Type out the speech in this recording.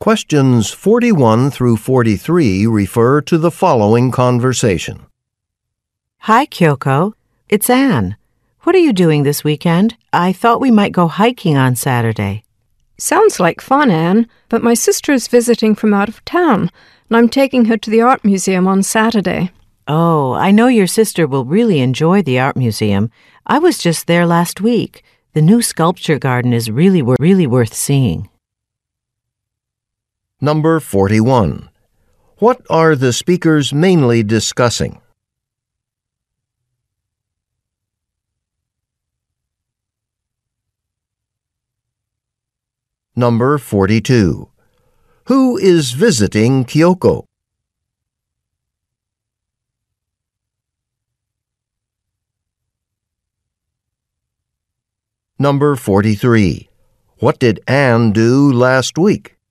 Questions 41 through 43 refer to the following conversation. Hi, Kyoko. It's Anne. What are you doing this weekend? I thought we might go hiking on Saturday. Sounds like fun, Anne, but my sister is visiting from out of town, and I'm taking her to the art museum on Saturday. Oh, I know your sister will really enjoy the art museum. I was just there last week. The new sculpture garden is really worth seeing. Number 41. What are the speakers mainly discussing? Number 42. Who is visiting Kyoko? Number 43. What did Anne do last week?